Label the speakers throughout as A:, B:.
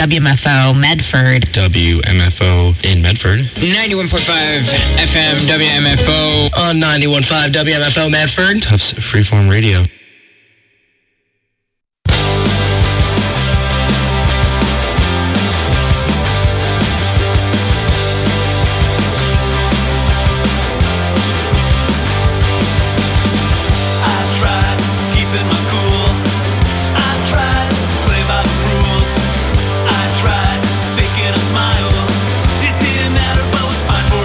A: WMFO Medford.
B: WMFO in Medford.
C: 91.5 FM WMFO.
D: On 91.5 WMFO Medford.
B: Tufts Freeform Radio.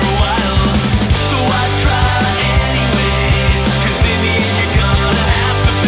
E: So I try anyway, 'cause in the end you're gonna have to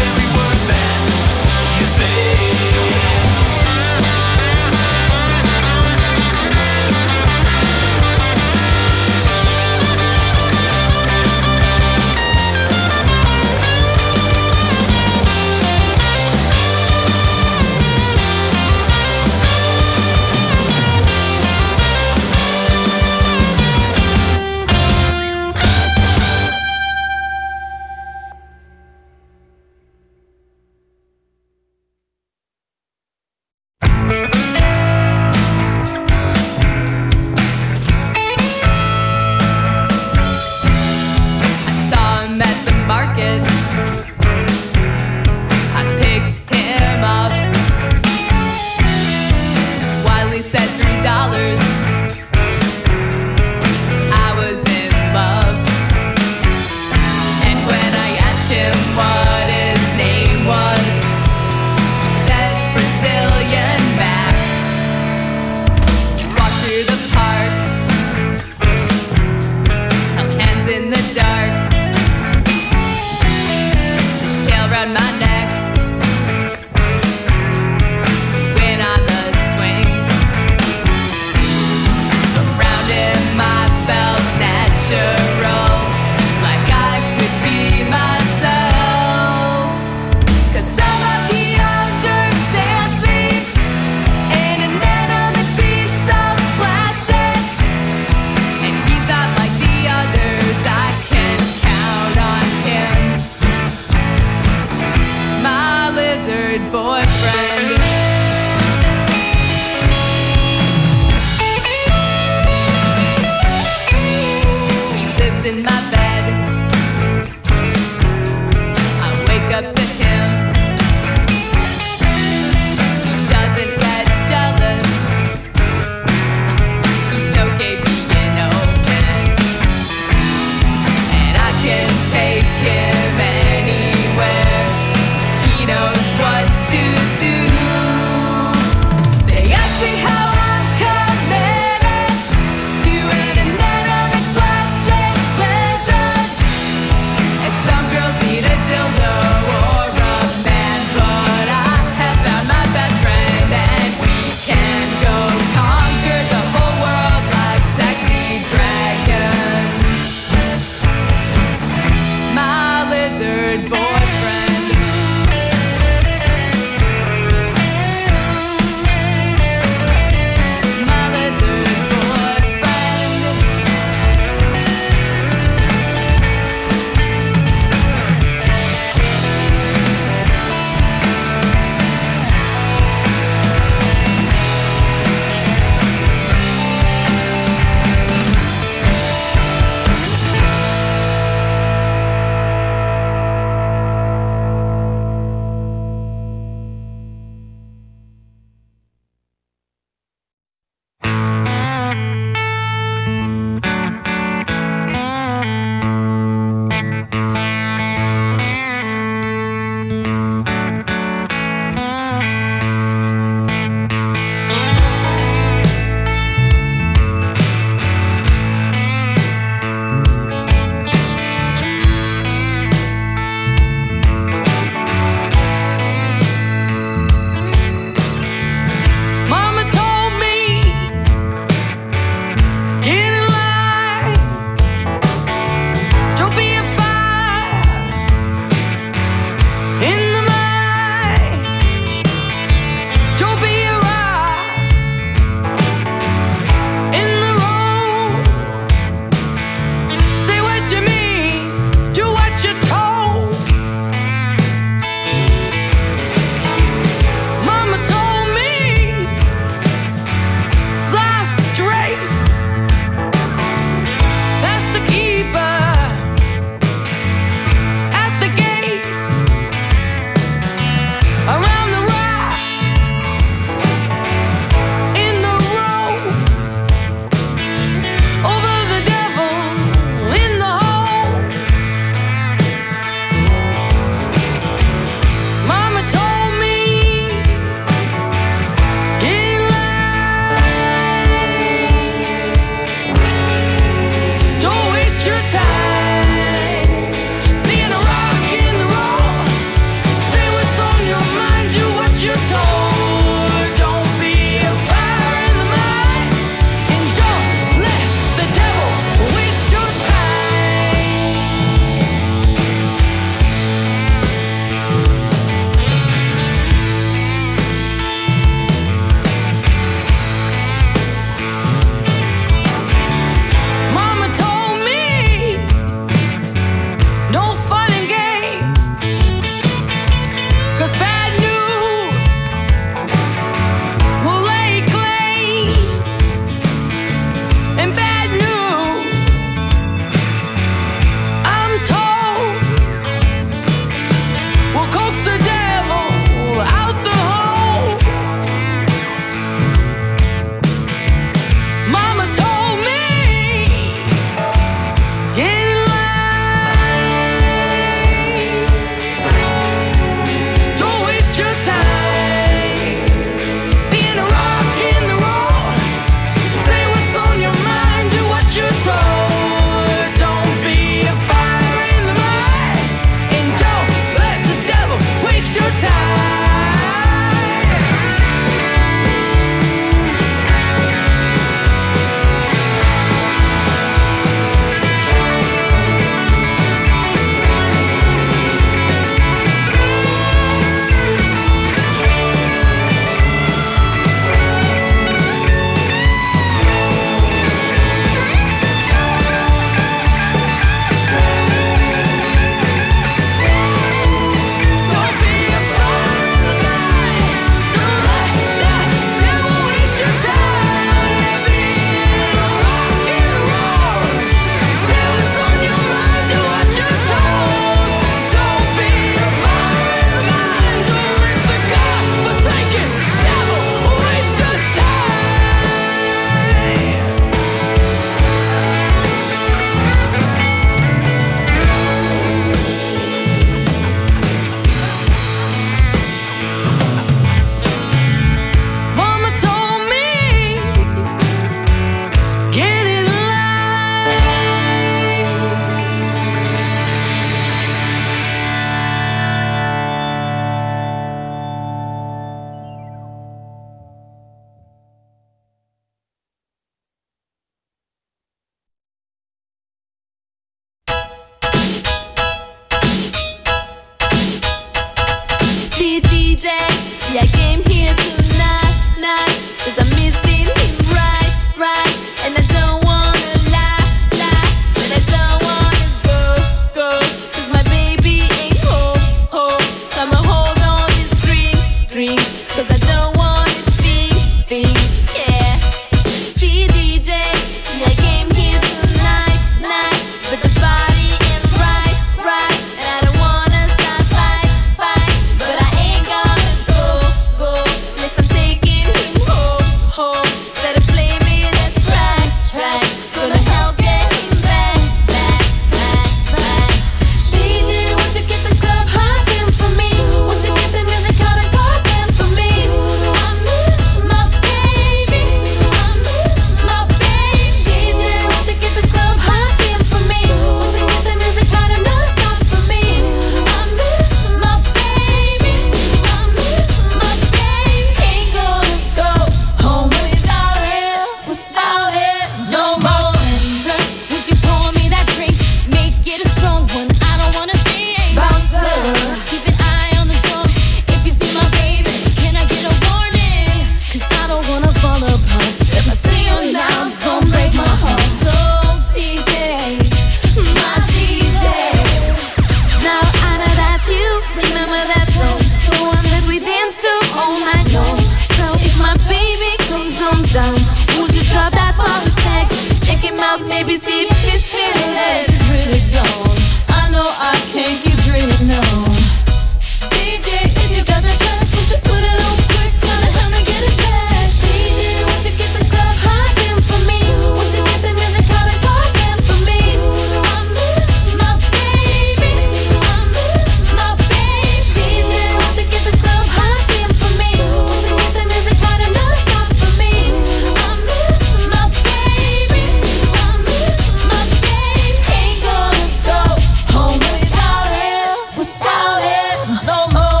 E: your mouth, maybe see if it's feeling it. It's really gone. I know I can't keep dreaming on. DJ, if you got the track, won't you put it on quick? Gonna help me get it back. DJ, won't you get this club hopping for me? Won't you get the music out and talking for me? I miss my baby. I miss my baby. DJ, won't you get this club hopping for me? Won't you get the music out and not stop for me? I miss my baby. I miss my baby. Ain't gonna go home without it, without it no more.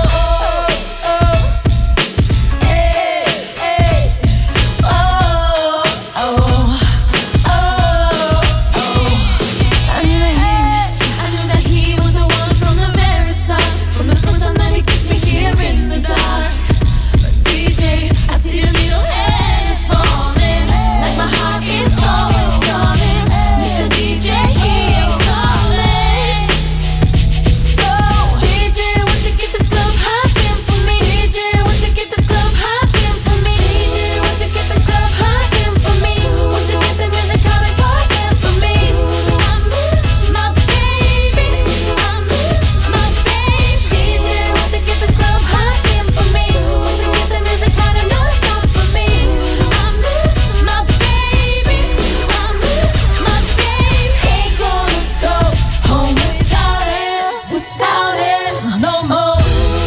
E: Hey, hey. Oh, oh, oh, oh. I knew that he was the one from the very start, from the first time that he kissed me here in the dark. But DJ, I see the needle and it's falling, like my heart is always calling. Mr. DJ, he ain't calling. So DJ, won't you get this club hopping for me? DJ, won't you get this club hopping for me? DJ, won't you get this club hopping for me? Won't you get the music out and talking for me? I miss my baby. I miss my baby. DJ, won't you get this club hopping for me? Won't you get the music out and not stop for me? I miss my baby. I miss my baby. Ain't gonna go home without it no more.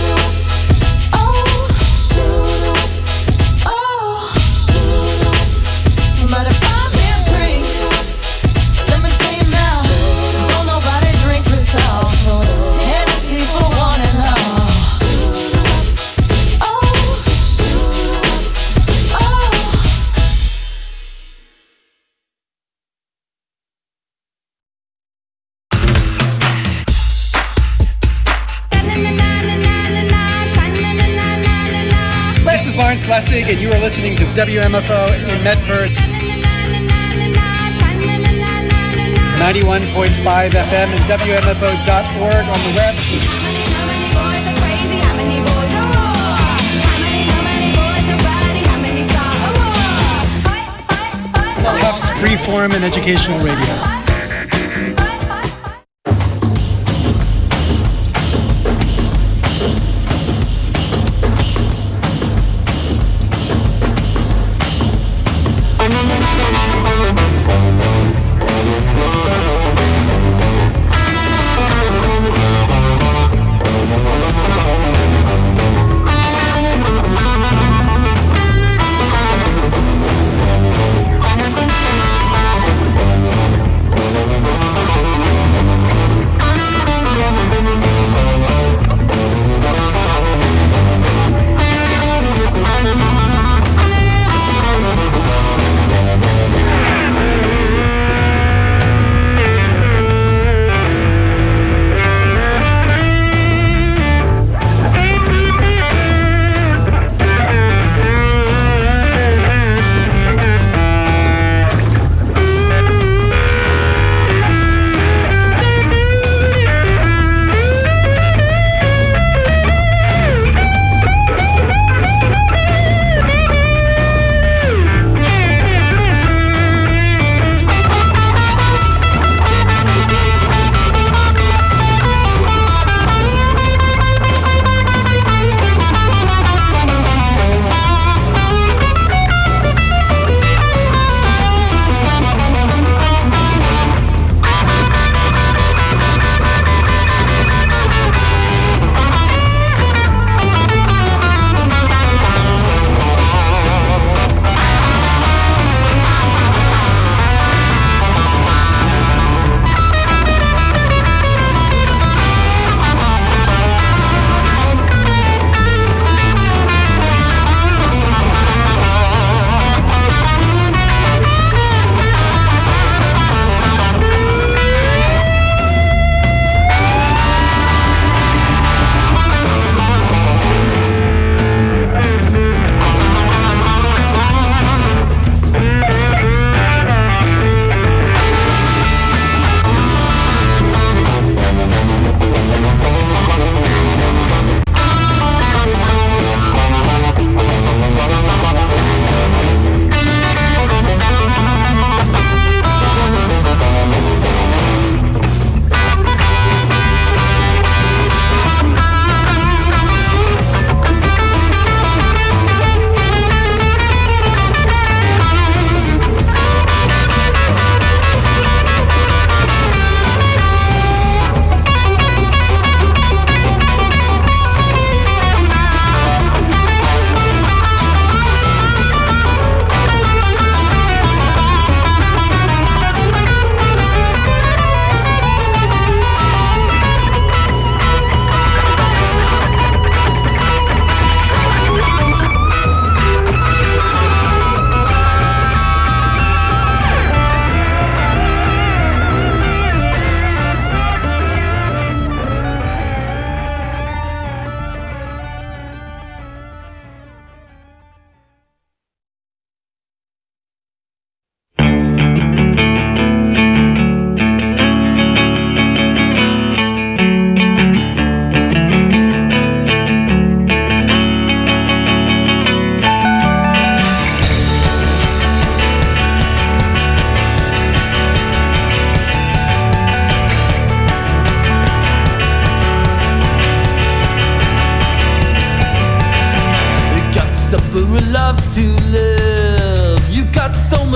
E: Somebody buy me a drink. Let me tell you now, don't nobody drink Cristal, so Hennessy for one and all.
F: This is Lawrence Lessig, and you are listening to WMFO in Medford, 91.5 FM and WMFO.org on the web. Tufts Freeform and Educational Radio.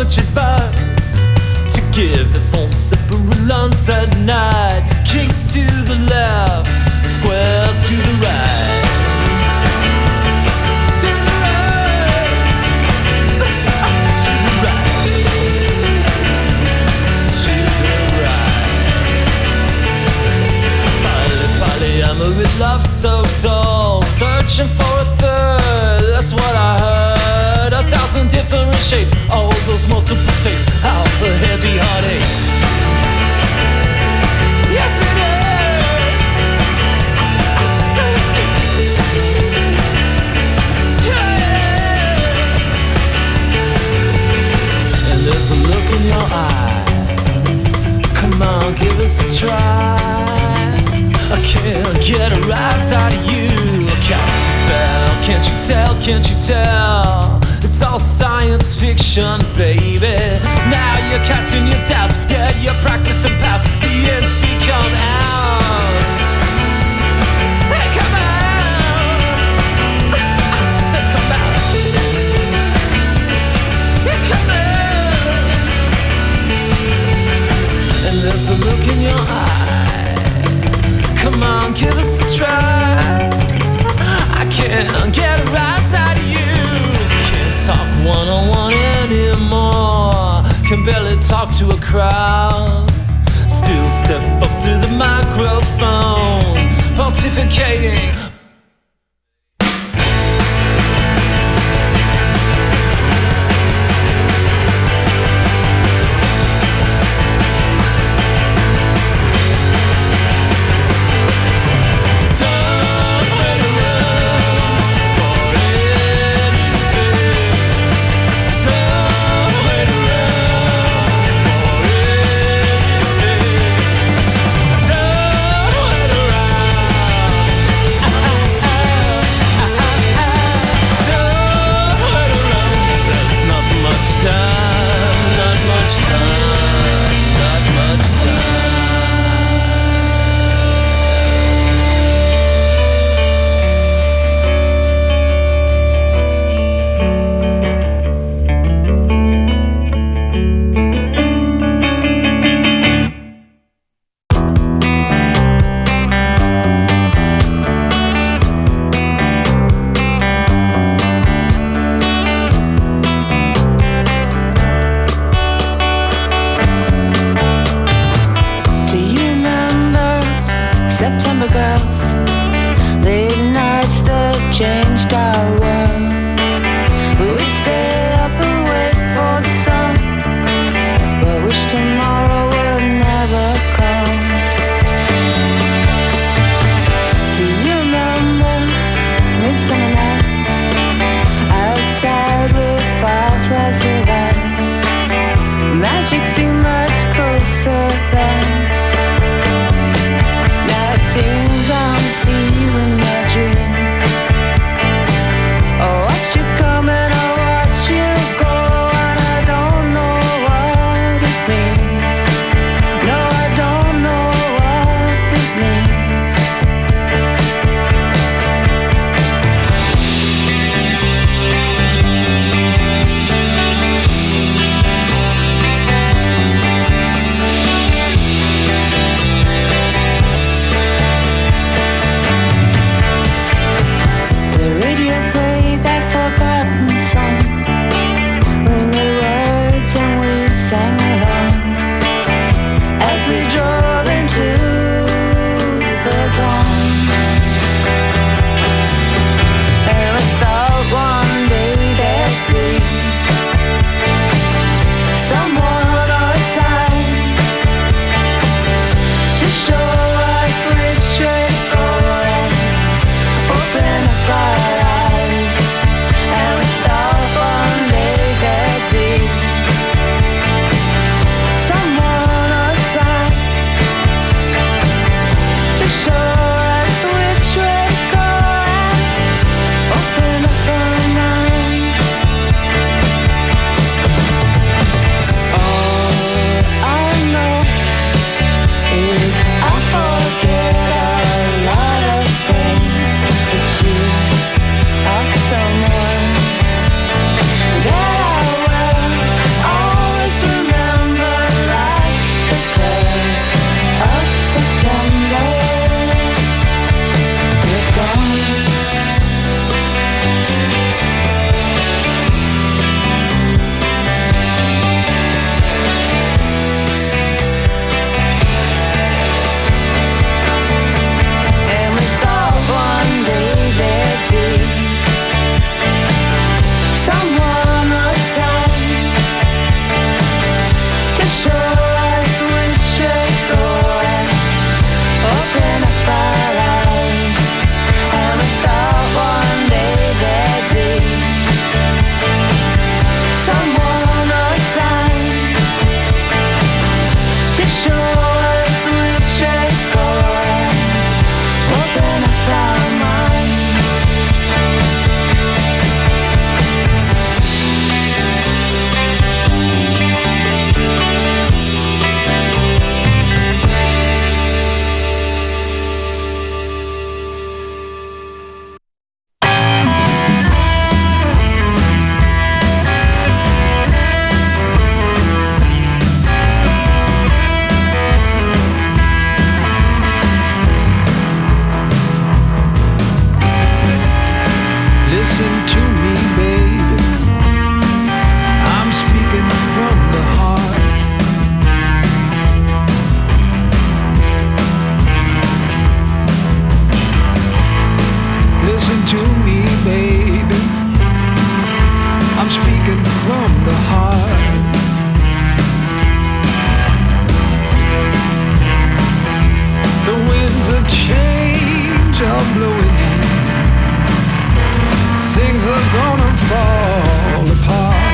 G: much advice to give. The phone separate lawns at night. Kings to the left, squares to the right. To the right. To the right. To the right. Polyamory love so dull. Searching for a third, that's what I heard. 1,000 different shapes, all those multiple takes, how the heavy heart aches. Yes it is. Yeah. And there's a look in your eye. Come on, give us a try. I can't get a rise out of you. Cast a spell, can't you tell, can't you tell? It's all science fiction, baby. Now you're casting your doubts, yeah, you're practicing past. The ends become out. Hey, come out. I said come out. Hey, come out. And there's a look in your eye. Come on, give us a try. I can't get a rise out of you. Can't talk one-on-one anymore. Can barely talk to a crowd. Still step up to the microphone, pontificating.
H: Listen to me, baby. I'm speaking from the heart. Listen to me, baby. I'm speaking from the heart. The winds of change are blowing in. Things are gonna fall apart.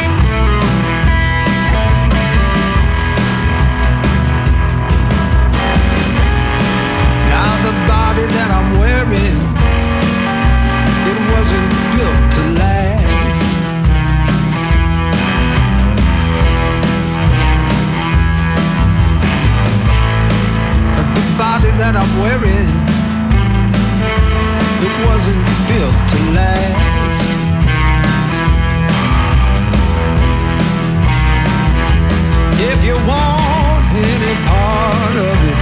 H: Now the body that I'm wearing, it wasn't built to last. But the body that I'm wearing, it wasn't built to last. If you want any part of it,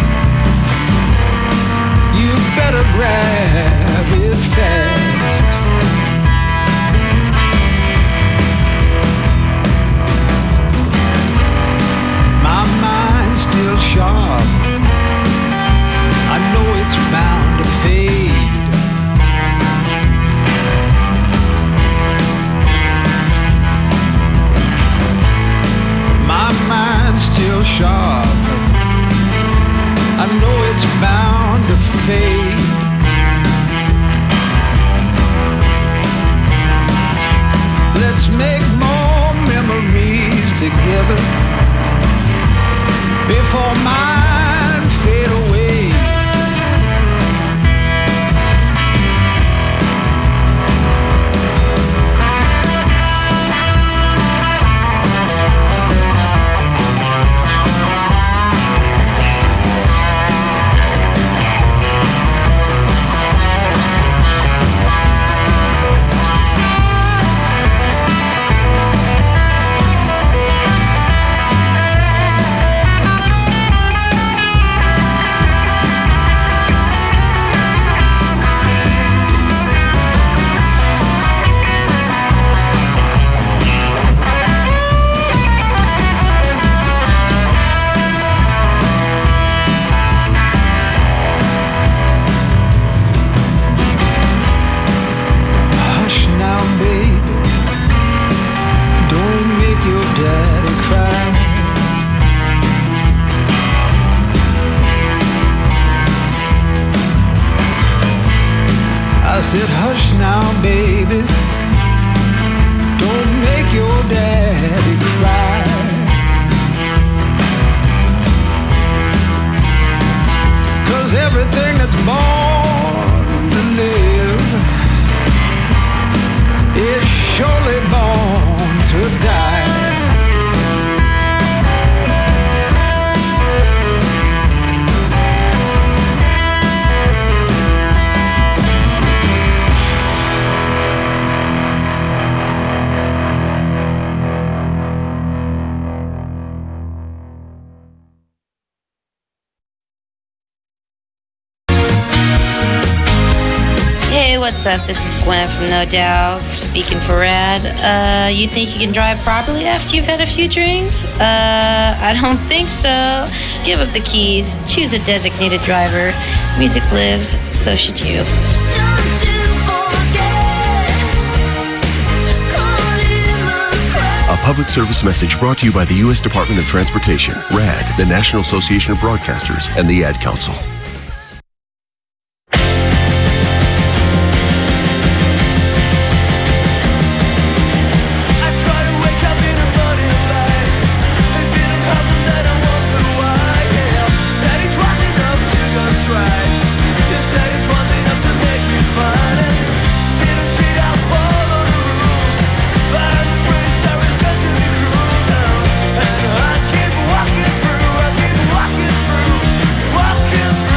H: you better grab it fast. My mind's still sharp. I know it's bound to fade. My mind's still sharp. I know it's bound to fade. Let's make more memories together before mine fade away. said, hush now, baby, don't make your daddy cry. Cause everything that's born to live is surely born to die.
I: Hey, what's up? This is Gwen from No Doubt, speaking for Rad. You think you can drive properly after you've had a few drinks? I don't think so. Give up the keys, choose a designated driver. Music lives, so should you.
J: A public service message brought to you by the U.S. Department of Transportation, RAD, the National Association of Broadcasters, and the Ad Council.
E: Walking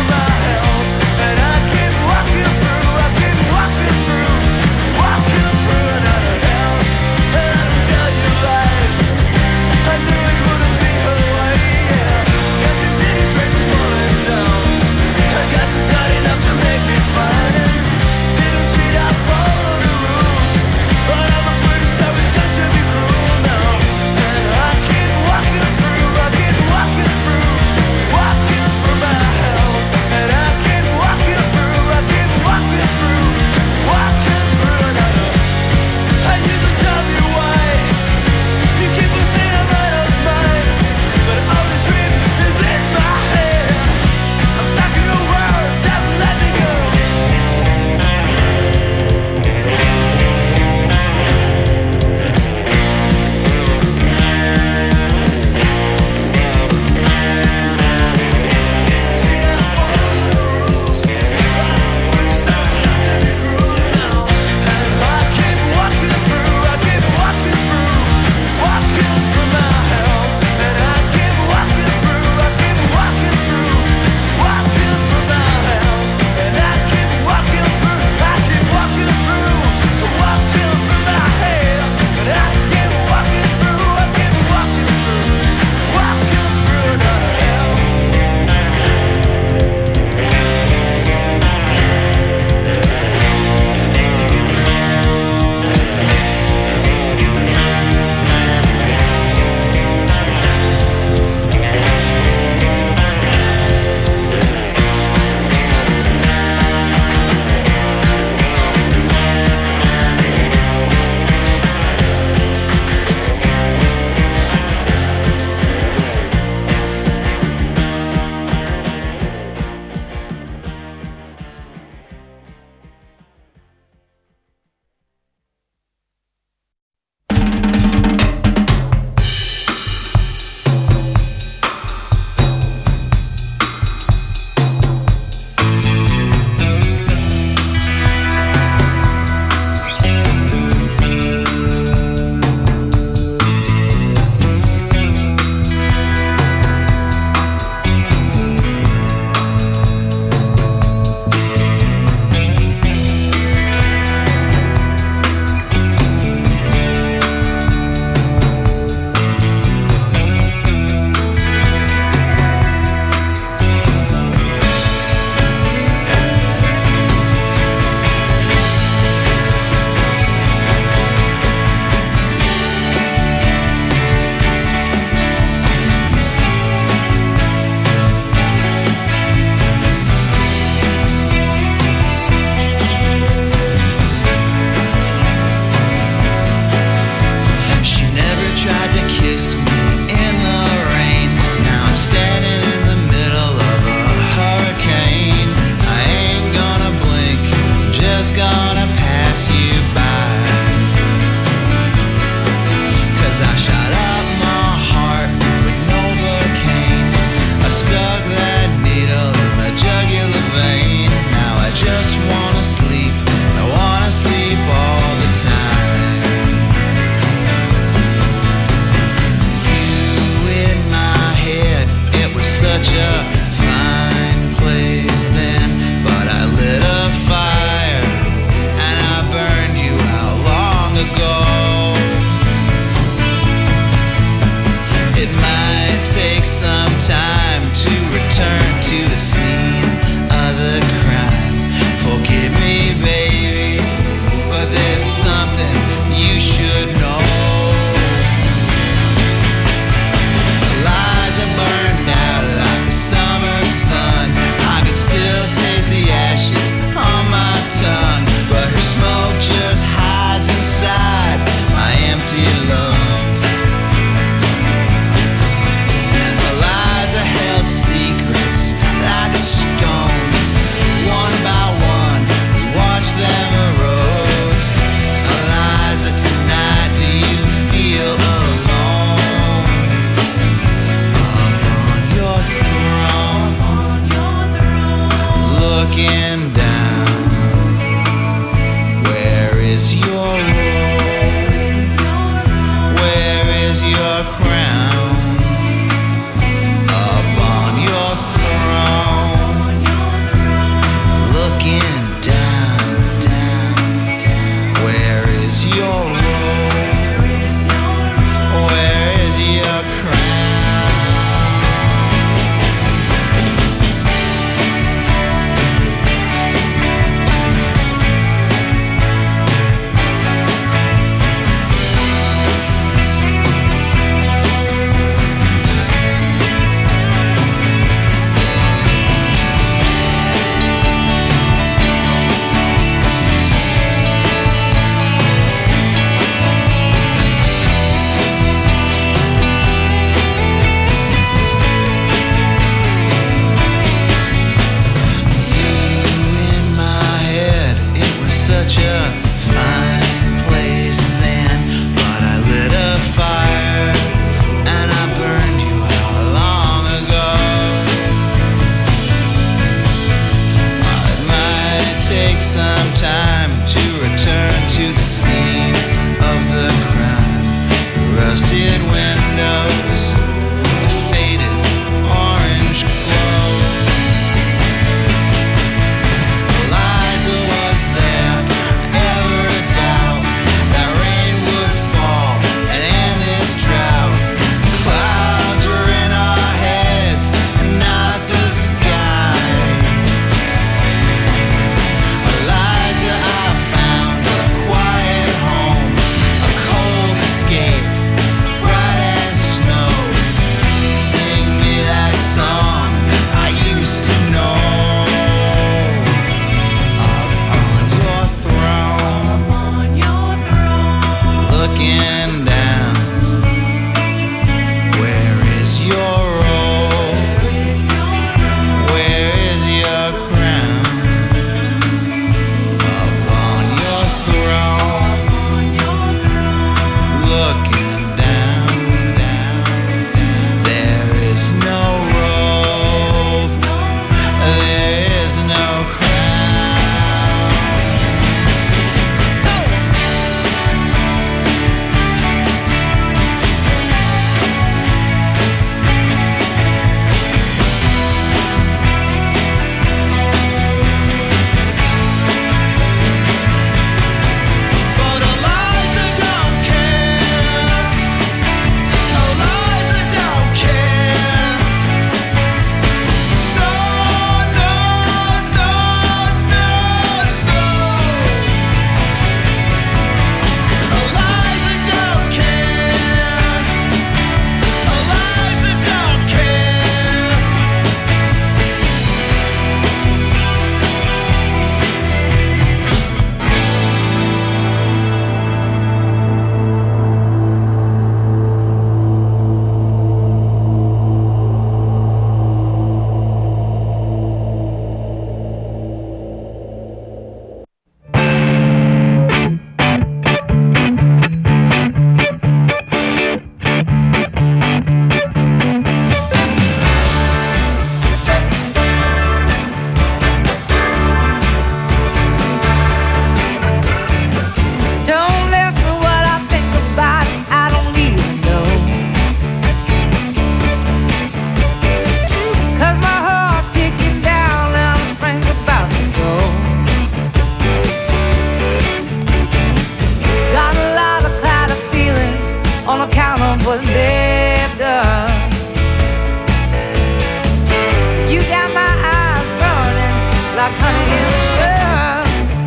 K: like honey in the sun.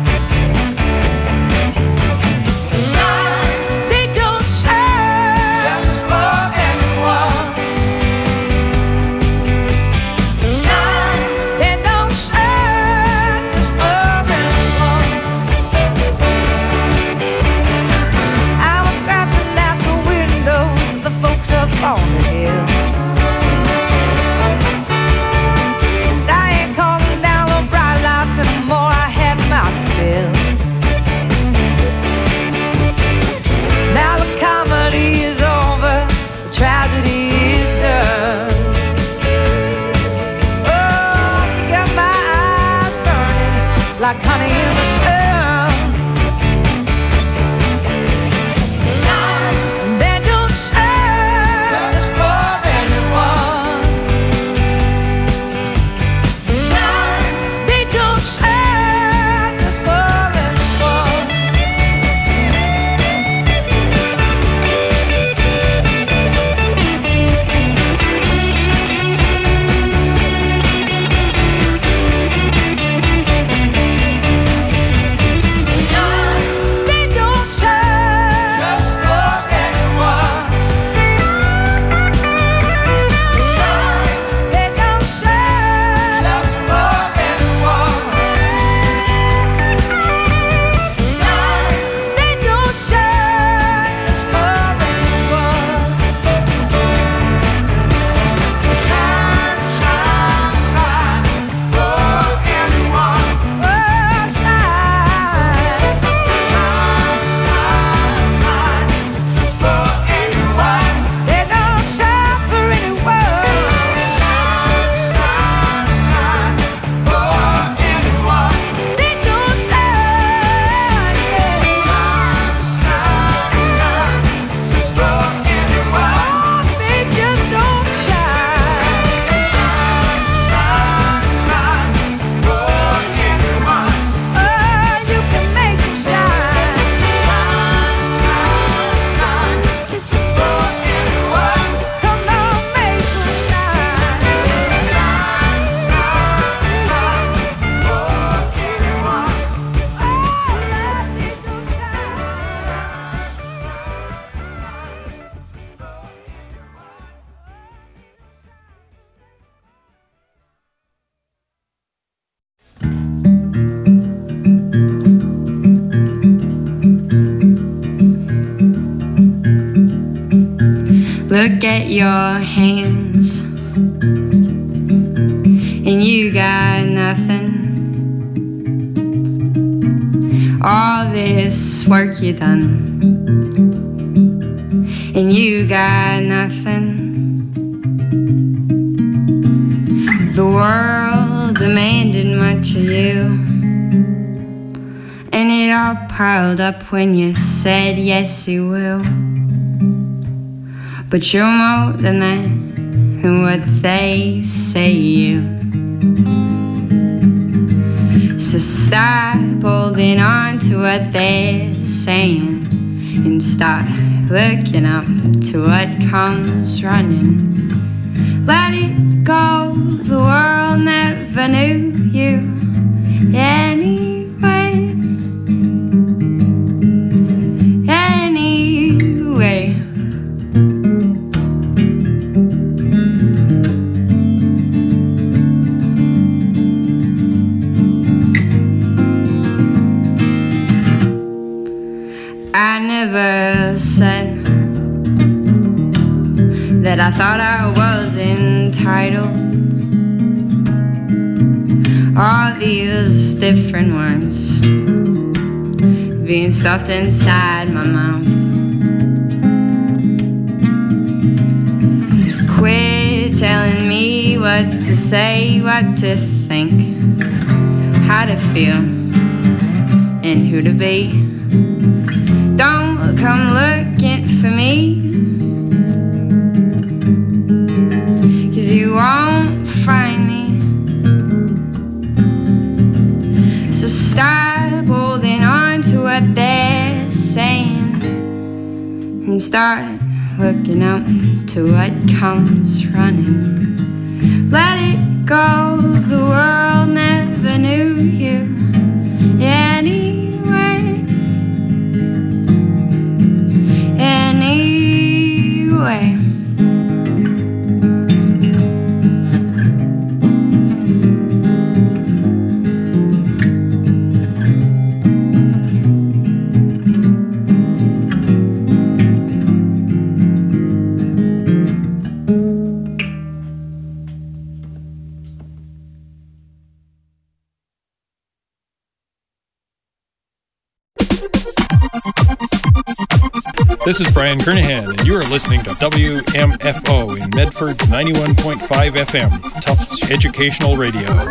K: They don't shine just for anyone. They don't shine just for anyone. I was scratching out the windows of the folks up on the hill. And I ain't calling down the bright lights anymore, I had my fill. Now the comedy is over, the tragedy is done. Oh, you got my eyes burning like honey in the sun. They don't shine just for anyone. They don't shine just for anyone. They don't shine just for anyone. They don't shine just for anyone. They don't shine just for anyone. Shine, shine, shine for anyone. Oh, shine, shine, shine, shine just for anyone. They don't shine for anyone. Shine, shine, shine for anyone. They don't shine, yeah. Shine, shine, shine just for anyone. Oh, they just don't shine. Shine, shine, shine for anyone. Oh, you can make them shine. Shine, shine, shine just for anyone. Come on, make them shine. Shine, shine, shine for anyone. Oh, let it go
L: Look at your hands, and you got nothing. All this work you done, and you got nothing. The world demanded much of you, and it all piled up when you said yes you will. But you're more than that, and what they say you. So stop holding on to what they're saying, and start looking up to what comes running. Let it go, the world never knew you anyway. Anyway. I never said that I thought I was entitled. All these different words being stuffed inside my mouth. Quit telling me what to say, what to think, how to feel, and who to be. Don't come looking for me, 'cause you won't find me. So stop holding on to what they're saying and start looking out to what comes running. Let it go, the world never never knew you anyway. Anyway.
M: This is Brian Kernahan, and you are listening to WMFO in Medford's 91.5 FM, Tufts Educational Radio.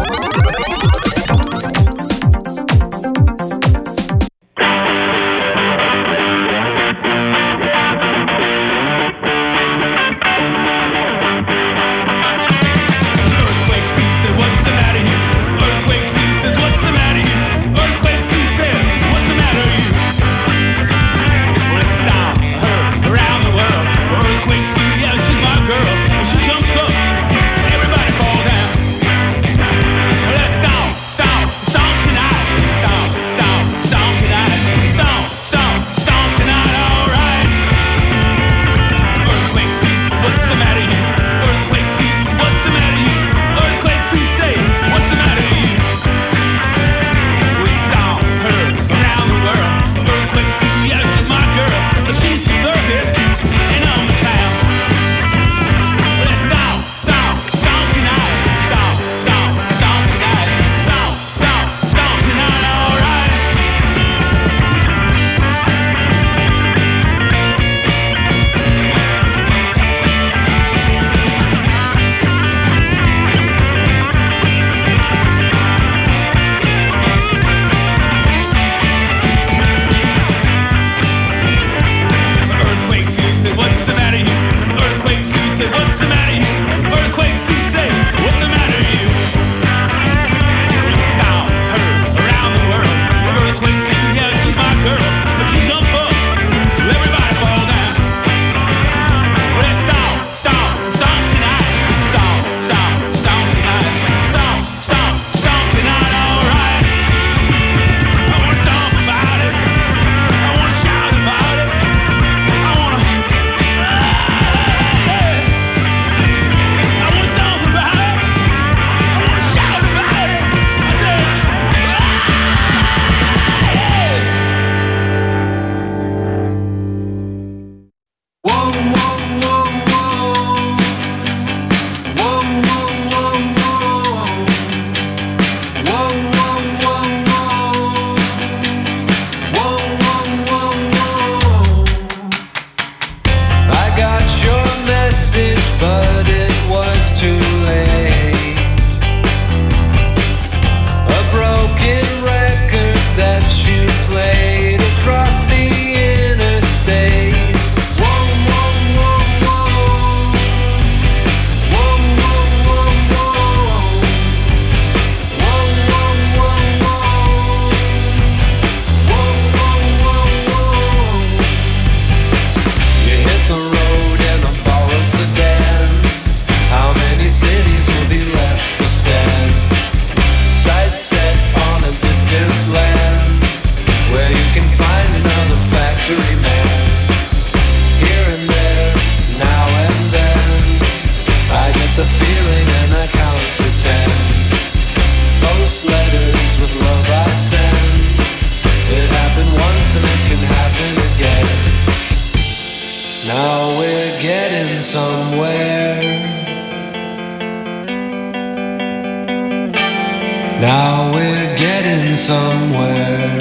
H: Now we're getting somewhere.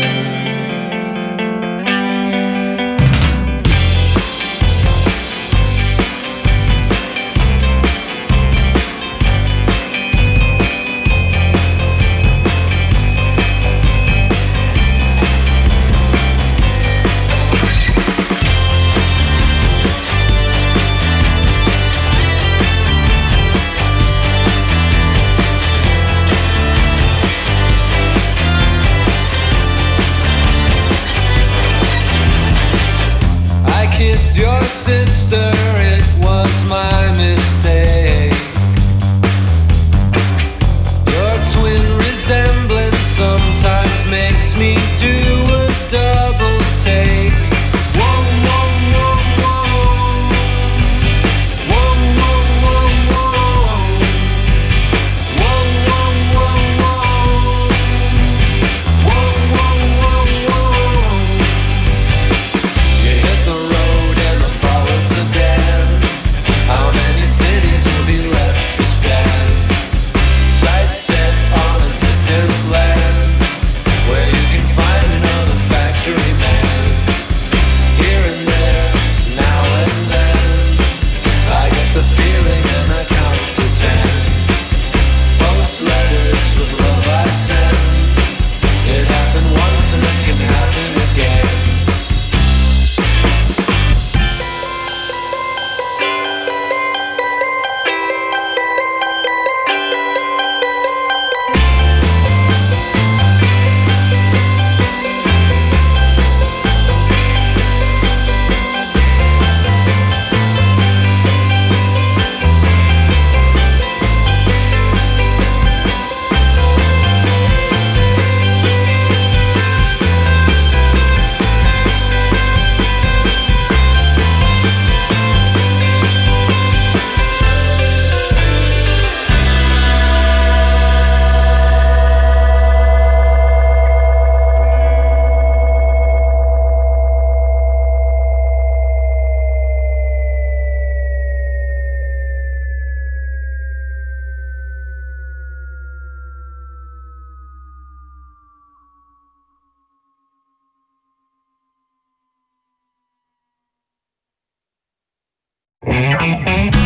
K: Bye.